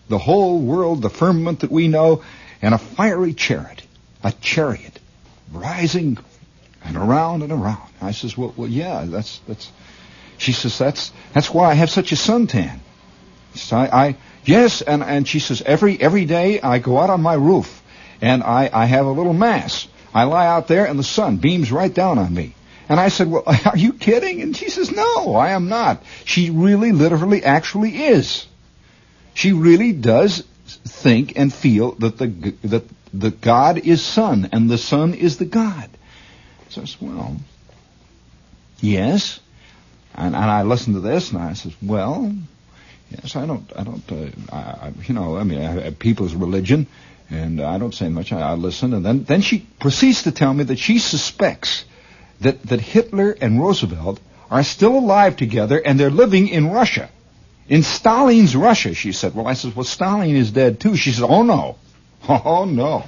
the whole world, the firmament that we know, and a fiery chariot, a chariot, rising and around and around. I says, well, well, yeah, that's that's. She says, that's that's why I have such a suntan. So I, I yes, and and she says, every every day I go out on my roof, and I I have a little mass. I lie out there, and the sun beams right down on me. And I said, well, are you kidding? And she says, no, I am not. She really, literally, actually is. She really does think and feel that the that the God is Son, and the Son is the God. So I said, well, yes. And, and I listened to this, and I said, well, yes, I don't, I don't, uh, I, I, you know, I mean, I have people's religion, and I don't say much. I, I listen, and then then she proceeds to tell me that she suspects that that Hitler and Roosevelt are still alive together, and they're living in Russia. In Stalin's Russia, she said. Well, I said, well, Stalin is dead, too. She said, oh, no. Oh, no.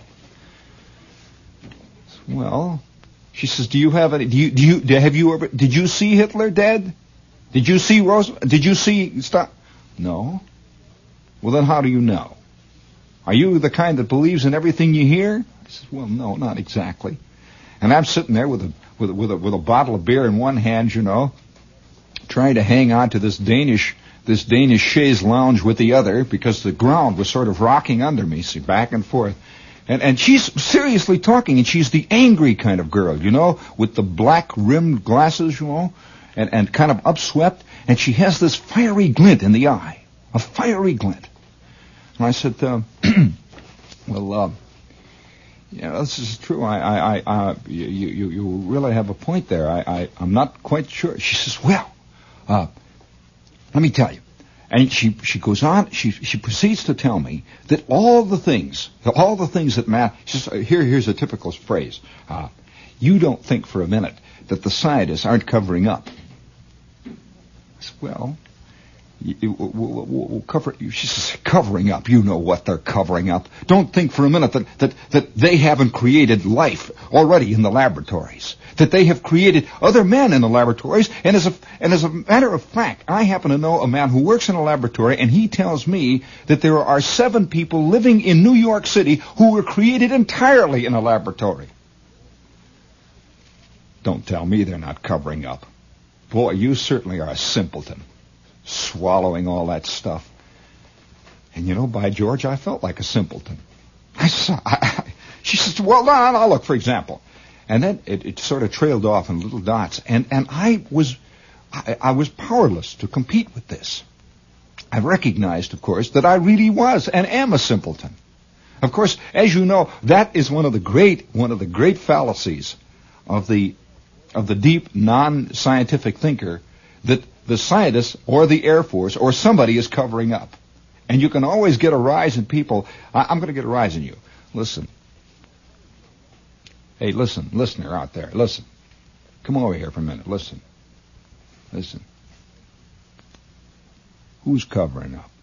Well, she says, do you have any, do you, do you, have you ever, did you see Hitler dead? Did you see Roosevelt? Did you see Stalin? No. Well, then how do you know? Are you the kind that believes in everything you hear? I said, well, no, not exactly. And I'm sitting there with a, with a, with a, with a bottle of beer in one hand, you know, trying to hang on to this Danish, this Danish chaise lounge with the other, because the ground was sort of rocking under me, see, back and forth. And, and she's seriously talking, and she's the angry kind of girl, you know, with the black rimmed glasses, you know, and, and kind of upswept, and she has this fiery glint in the eye, a fiery glint. And I said, uh, well, uh, yeah, this is true. I, I, I, uh, you, you, you really have a point there. I, I, I'm not quite sure. She says, well, uh, let me tell you. And she, she goes on, she, she proceeds to tell me that all the things, all the things that matter, she says, here, here's a typical phrase. Uh, you don't think for a minute that the scientists aren't covering up. I said, well, you, we'll, we'll cover, she says, covering up. You know what they're covering up. Don't think for a minute that, that, that they haven't created life already in the laboratories. That they have created other men in the laboratories. And as a, and as a matter of fact, I happen to know a man who works in a laboratory, and he tells me that there are seven people living in New York City who were created entirely in a laboratory. Don't tell me they're not covering up. Boy, you certainly are a simpleton, swallowing all that stuff. And you know, by George, I felt like a simpleton. I saw, I, I, she says, well, no, no, look, for example. And then it, it sort of trailed off in little dots. And, and I was, I, I was powerless to compete with this. I recognized, of course, that I really was and am a simpleton. Of course, as you know, that is one of the great, one of the great fallacies of the, of the deep non-scientific thinker, that the scientists or the Air Force or somebody is covering up. And you can always get a rise in people. I, I'm going to get a rise in you. Listen. Hey, listen, listener out there, listen. Come over here for a minute. Listen. Listen. Who's covering up?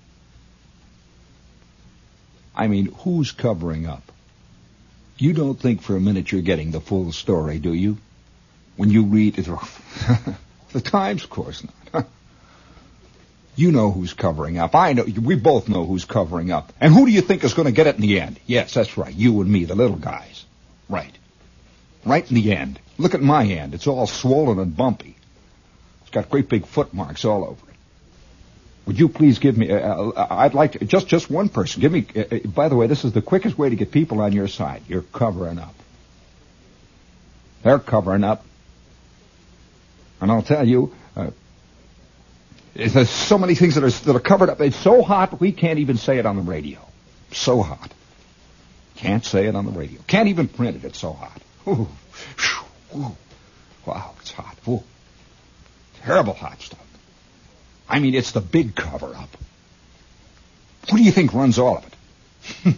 I mean, who's covering up? You don't think for a minute you're getting the full story, do you? When you read it, the Times, of course not. You know who's covering up. I know. We both know who's covering up. And who do you think is going to get it in the end? Yes, that's right. You and me, the little guys. Right. Right in the end. Look at my hand. It's all swollen and bumpy. It's got great big foot marks all over it. Would you please give me, uh, uh, I'd like to, just, just one person. Give me, uh, uh, by the way, this is the quickest way to get people on your side. You're covering up. They're covering up. And I'll tell you, uh, there's so many things that are, that are covered up. It's so hot, we can't even say it on the radio. So hot. Can't say it on the radio. Can't even print it. It's so hot. Ooh. Ooh. Wow, it's hot. Ooh. Terrible hot stuff. I mean, it's the big cover-up. Who do you think runs all of it?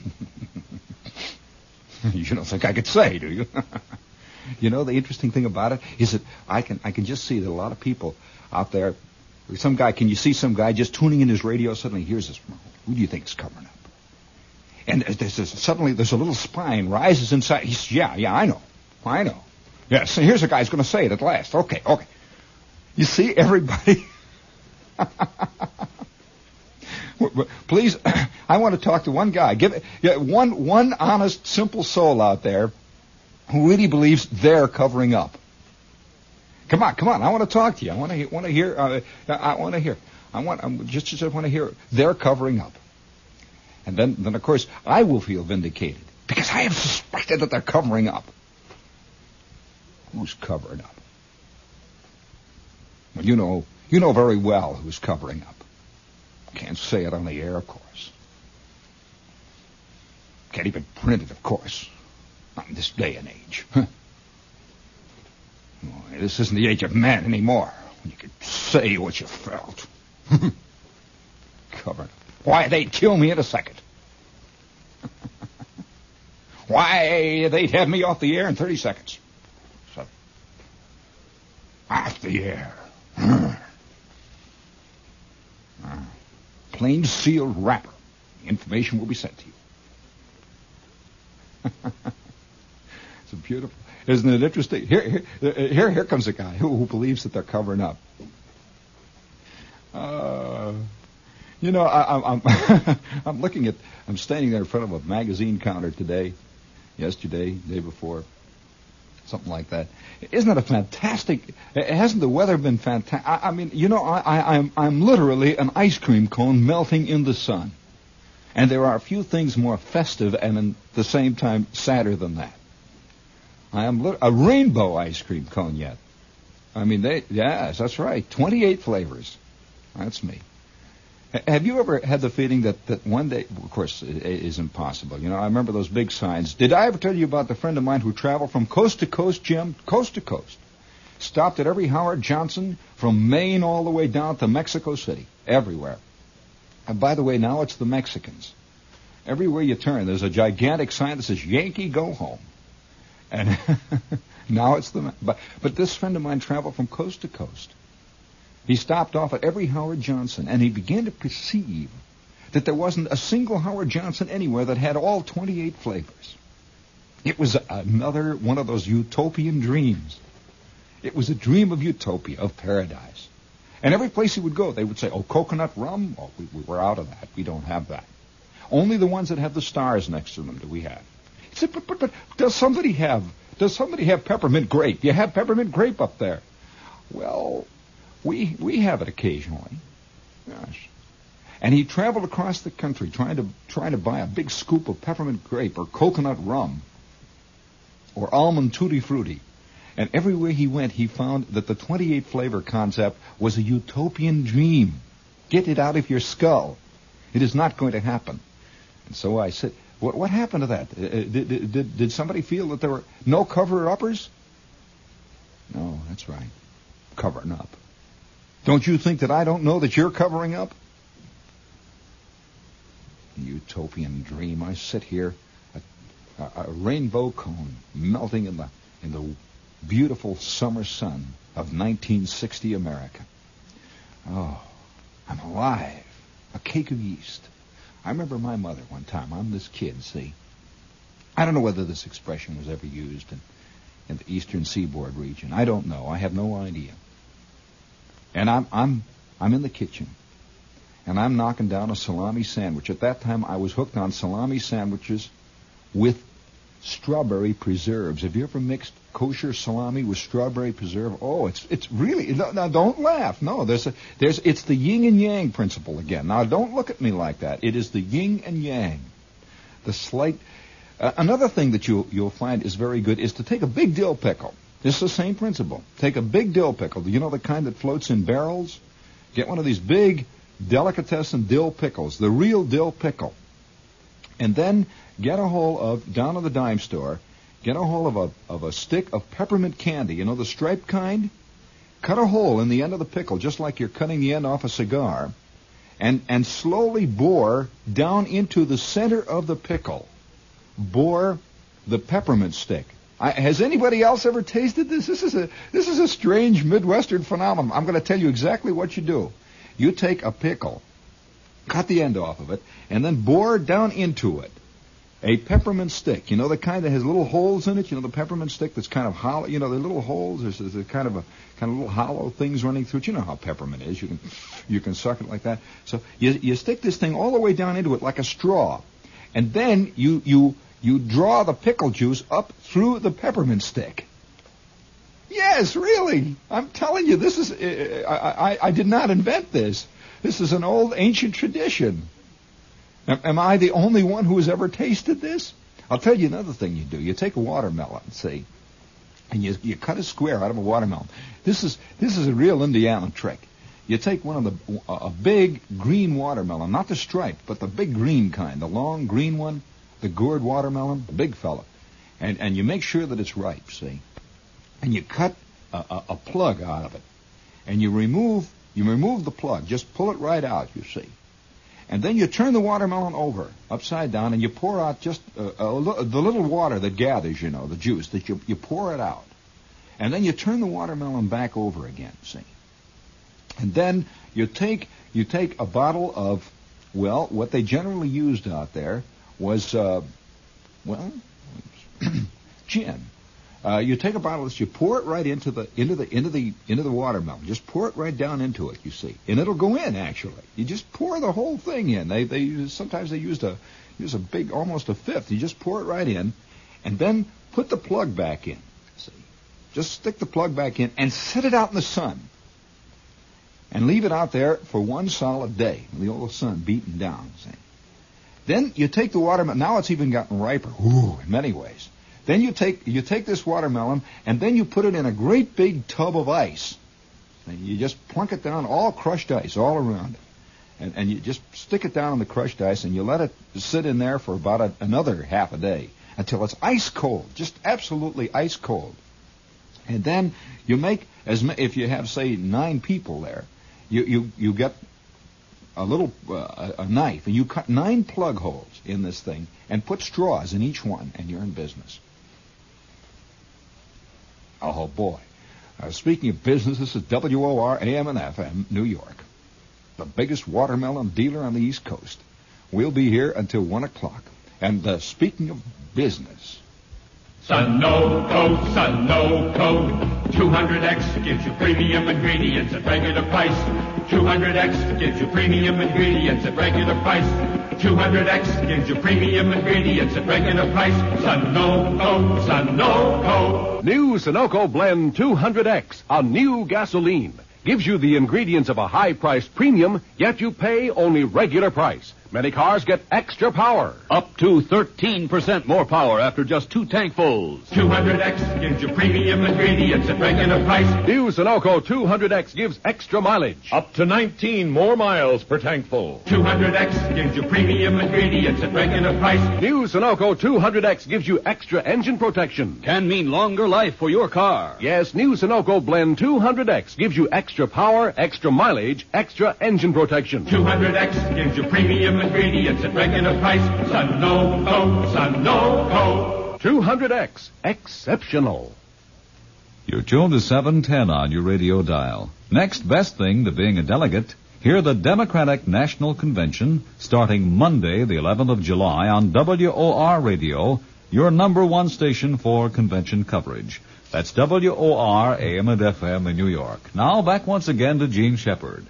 You don't think I could say, do you? You know, the interesting thing about it is that I can I can just see that a lot of people out there, some guy, can you see some guy just tuning in his radio, suddenly hears this, who do you think is covering up? And there's this, suddenly there's a little spine rises inside. He says, yeah, yeah, I know. I know. Yes, and here's a guy who's going to say it at last. Okay, okay. You see, everybody... Please, I want to talk to one guy. Give it, yeah, one one honest, simple soul out there who really believes they're covering up. Come on, come on! I want to talk to you. I want to want to hear. Uh, I want to hear. I want. I just just want to hear. They're covering up, and then then of course I will feel vindicated because I have suspected that they're covering up. Who's covering up? Well, you know, you know very well who's covering up. Can't say it on the air, of course. Can't even print it, of course. Not in this day and age. Huh. Boy, this isn't the age of man anymore. When you could say what you felt. Covered. Why, they'd kill me in a second. Why, they'd have me off the air in thirty seconds. So, off the air. uh, plain sealed wrapper. The information will be sent to you. It's a beautiful. Isn't it interesting? Here, here, here, here comes a guy who, who believes that they're covering up. Uh, you know, I, I'm, I'm looking at. I'm standing there in front of a magazine counter today, yesterday, day before, something like that. Isn't it a fantastic? Hasn't the weather been fantastic? I, I mean, you know, I, I, I'm, I'm literally an ice cream cone melting in the sun, and there are a few things more festive and at the same time sadder than that. I am li- a rainbow ice cream cone yet. I mean, they, yes, that's right. twenty-eight flavors. That's me. H- have you ever had the feeling that, that one day, of course, it, it is impossible. You know, I remember those big signs. Did I ever tell you about the friend of mine who traveled from coast to coast, Jim? Coast to coast. Stopped at every Howard Johnson from Maine all the way down to Mexico City. Everywhere. And by the way, now it's the Mexicans. Everywhere you turn, there's a gigantic sign that says, Yankee, go home. And now it's the... But, but this friend of mine traveled from coast to coast. He stopped off at every Howard Johnson, and he began to perceive that there wasn't a single Howard Johnson anywhere that had all twenty-eight flavors. It was another one of those utopian dreams. It was a dream of utopia, of paradise. And every place he would go, they would say, oh, coconut rum? Oh, we, we, we're out of that. We don't have that. Only the ones that have the stars next to them do we have. He said, but, but, but, does somebody have, does somebody have peppermint grape? You have peppermint grape up there. Well, we, we have it occasionally. Gosh. And he traveled across the country trying to, trying to buy a big scoop of peppermint grape or coconut rum or almond tutti frutti. And everywhere he went, he found that the twenty-eight flavor concept was a utopian dream. Get it out of your skull. It is not going to happen. And so I said, what, what happened to that? Uh, did, did, did somebody feel that there were no cover-uppers? No, that's right. Covering up. Don't you think that I don't know that you're covering up? Utopian dream. I sit here, a, a, a rainbow cone melting in the in the beautiful summer sun of nineteen sixty America. Oh, I'm alive. A cake of yeast. I remember my mother one time. I'm this kid, see. I don't know whether this expression was ever used in, in the eastern seaboard region. I don't know. I have no idea. And I'm I'm I'm in the kitchen. And I'm knocking down a salami sandwich. At that time, I was hooked on salami sandwiches with strawberry preserves. Have you ever mixed kosher salami with strawberry preserve? Oh, it's it's really... No, now, don't laugh. No, there's a, there's it's the yin and yang principle again. Now, don't look at me like that. It is the yin and yang. The slight... Uh, another thing that you'll, you'll find is very good is to take a big dill pickle. It's the same principle. Take a big dill pickle. You know the kind that floats in barrels? Get one of these big delicatessen dill pickles, the real dill pickle. And then get a hold of, down at the dime store, get a hold of a of a stick of peppermint candy, you know, the striped kind? Cut a hole in the end of the pickle, just like you're cutting the end off a cigar, and, and slowly bore down into the center of the pickle. Bore the peppermint stick. I, has anybody else ever tasted this? This is a this is a strange Midwestern phenomenon. I'm going to tell you exactly what you do. You take a pickle, cut the end off of it, and then bore down into it. a peppermint stick. You know the kind that has little holes in it. You know the peppermint stick that's kind of hollow. You know the little holes. There's, there's a kind of a kind of little hollow things running through it. You know how peppermint is. You can you can suck it like that. So you you stick this thing all the way down into it like a straw, and then you you you draw the pickle juice up through the peppermint stick. Yes, really. I'm telling you, this is uh, I, I I did not invent this. This is an old ancient tradition. Am I the only one who has ever tasted this? I'll tell you another thing you do. You take a watermelon, see, and you you cut a square out of a watermelon. This is this is a real Indiana trick. You take one of the a big green watermelon, not the striped, but the big green kind, the long green one, the gourd watermelon, the big fella, and and you make sure that it's ripe, see, and you cut a, a, a plug out of it, and you remove you remove the plug, just pull it right out, you see. And then you turn the watermelon over, upside down, and you pour out just uh, a, a, the little water that gathers, you know, the juice, that you, you pour it out. And then you turn the watermelon back over again, see. And then you take you take a bottle of, well, what they generally used out there was, uh, well, gin. Uh, you take a bottle of this, you pour it right into the into the into the into the watermelon. Just pour it right down into it, you see, and it'll go in. Actually, you just pour the whole thing in. They they sometimes they used a use a big, almost a fifth. You just pour it right in, and then put the plug back in. See, just stick the plug back in and set it out in the sun, and leave it out there for one solid day. The old sun beating down. See, then you take the watermelon. Now it's even gotten riper. Ooh, in many ways. Then you take you take this watermelon, and then you put it in a great big tub of ice. And you just plunk it down, all crushed ice, all around it. And, and you just stick it down in the crushed ice, and you let it sit in there for about a, another half a day until it's ice cold, just absolutely ice cold. And then you make, as if you have, say, nine people there, you, you, you get a little uh, a knife, and you cut nine plug holes in this thing and put straws in each one, and you're in business. Oh, boy. Uh, speaking of business, this is W O R A M and F M, New York, the biggest watermelon dealer on the East Coast. We'll be here until one o'clock. And uh, speaking of business... Sunoco, Sunoco, two hundred X gives you premium ingredients at regular price. two hundred X gives you premium ingredients at regular price. two hundred X gives you premium ingredients at regular price. Sunoco, Sunoco. New Sunoco Blend two hundred X, a new gasoline, gives you the ingredients of a high-priced premium, yet you pay only regular price. Many cars get extra power. Up to thirteen percent more power after just two tankfuls. two hundred X gives you premium ingredients at regular price. New Sunoco two hundred X gives extra mileage. Up to nineteen more miles per tankful. two hundred X gives you premium ingredients at regular price. New Sunoco two hundred X gives you extra engine protection. Can mean longer life for your car. Yes, new Sunoco Blend two hundred X gives you extra power, extra mileage, extra engine protection. two hundred X gives you premium ingredients at regular price. Sunoco, Sunoco. two hundred X, exceptional. You're tuned to seven ten on your radio dial. Next best thing to being a delegate, hear the Democratic National Convention starting Monday, the eleventh of July on W O R Radio, your number one station for convention coverage. That's W O R A M and F M in New York. Now back once again to Gene Shepard.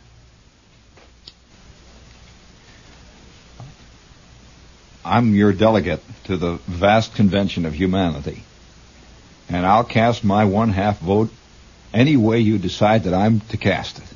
I'm your delegate to the vast convention of humanity, and I'll cast my one-half vote any way you decide that I'm to cast it.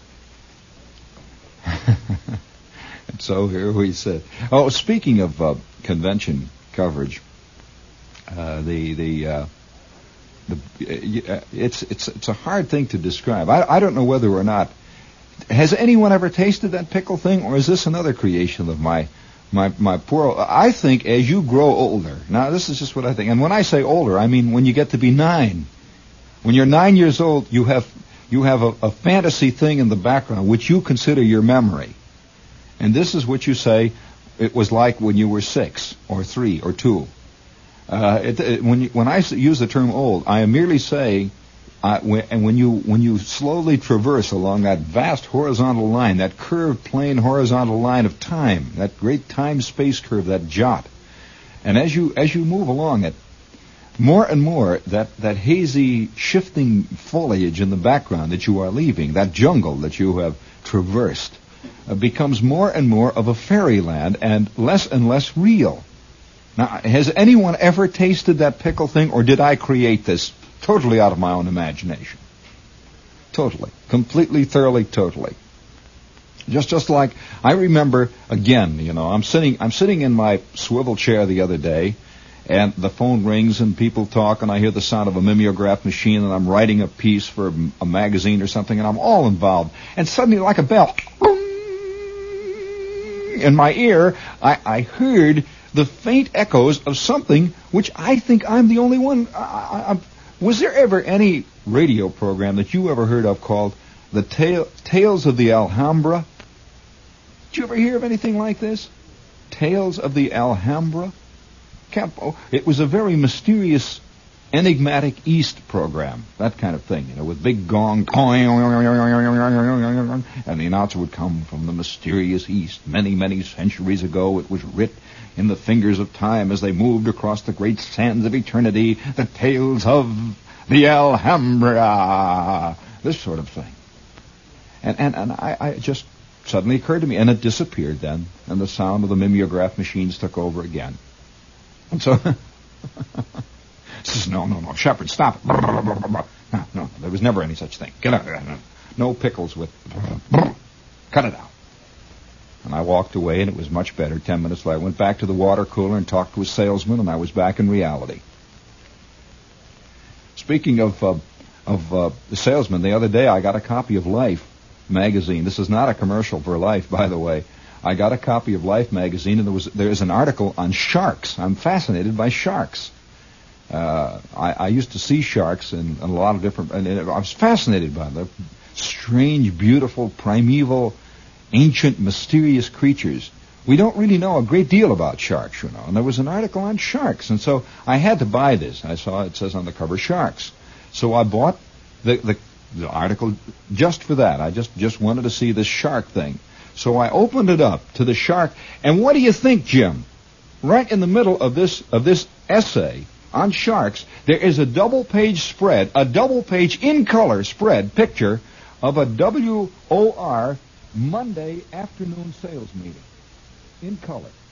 And so here we sit. Oh, speaking of uh, convention coverage, uh, the the uh, the uh, it's it's it's a hard thing to describe. I I don't know whether or not has anyone ever tasted that pickle thing, or is this another creation of my. My my poor, I think as you grow older, now this is just what I think, and when I say older, I mean when you get to be nine. When you're nine years old, you have you have a, a fantasy thing in the background which you consider your memory. And this is what you say it was like when you were six or three or two. Uh, it, it, when you, when I use the term old, I am merely saying, uh, when, and when you when you slowly traverse along that vast horizontal line, that curved, plane, horizontal line of time, that great time-space curve, that jot, And as you as you move along it, more and more that, that hazy, shifting foliage in the background that you are leaving, that jungle that you have traversed, uh, becomes more and more of a fairyland and less and less real. Now, has anyone ever tasted that pickle thing, or did I create this totally out of my own imagination? Totally. Completely, thoroughly, totally. Just just like I remember, again, you know, I'm sitting I'm sitting in my swivel chair the other day, and the phone rings and people talk, and I hear the sound of a mimeograph machine, and I'm writing a piece for a magazine or something, and I'm all involved. And suddenly, like a bell, in my ear, I, I heard the faint echoes of something which I think I'm the only one. I, I, I, was there ever any radio program that you ever heard of called The Tale, Tales of the Alhambra? Did you ever hear of anything like this? Tales of the Alhambra? Campo. It was a very mysterious, enigmatic East program, that kind of thing, you know, with big gong, and the announcer would come from the mysterious East. Many, many centuries ago, it was writ in the fingers of time as they moved across the great sands of eternity, the tales of the Alhambra, this sort of thing. And and, and I, I just suddenly occurred to me, and it disappeared then, and the sound of the mimeograph machines took over again. And so, says, no, no, no, Shepard, stop it. No, no, there was never any such thing. Get out of there. No pickles with, cut it out. And I walked away, and it was much better. Ten minutes later, I went back to the water cooler and talked to a salesman, and I was back in reality. Speaking of uh, of uh, the salesman, the other day I got a copy of Life magazine. This is not a commercial for Life, by the way. I got a copy of Life magazine, and there was there is an article on sharks. I'm fascinated by sharks. Uh, I, I used to see sharks in, in a lot of different, and I was fascinated by them. Strange, beautiful, primeval, ancient, mysterious creatures. We don't really know a great deal about sharks, you know. And there was an article on sharks, and so I had to buy this. I saw it says on the cover sharks, so I bought the the, the article just for that. I just just wanted to see this shark thing. So I opened it up to the shark, and what do you think, Jim? Right in the middle of this of this essay on sharks, there is a double-page spread, a double-page in-color spread picture of a W O R Monday afternoon sales meeting in color.